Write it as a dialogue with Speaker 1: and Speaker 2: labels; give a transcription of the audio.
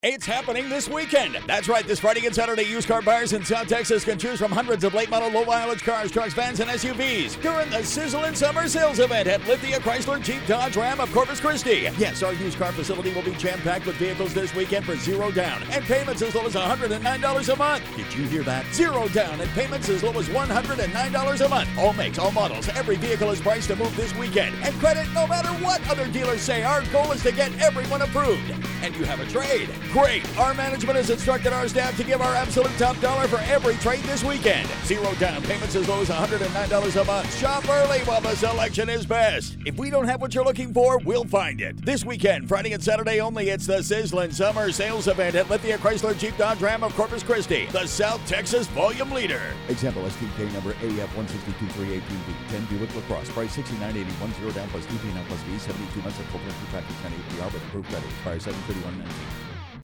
Speaker 1: It's happening this weekend. That's right, this Friday and Saturday, used car buyers in South Texas can choose from hundreds of late model, low mileage cars, trucks, vans, and SUVs during the Sizzling Summer Sales Event at Lithia Chrysler Jeep Dodge Ram of Corpus Christi. Yes, our used car facility will be jam-packed with vehicles this weekend for $0 down and payments as low as $109 a month. Did you hear that? $0 down and payments as low as $109 a month. All makes, all models, every vehicle is priced to move this weekend. And credit no matter what other dealers say. Our goal is to get everyone approved. And you have a trade. Great! Our management has instructed our staff to give our absolute top dollar for every trade this weekend. $0 down, payments as low as $109 a month. Shop early while the selection is best. If we don't have what you're looking for, we'll find it. This weekend, Friday and Saturday only, it's the Sizzling Summer Sales Event at Lithia Chrysler Jeep Dodge Ram of Corpus Christi, the South Texas volume leader. Example STK number AF162318B. 10 Buick LaCrosse. Price $69.81. $0 down plus DP now plus fee. 72 months of full payment through 10 APR with approved credit. Expires 7/31/19.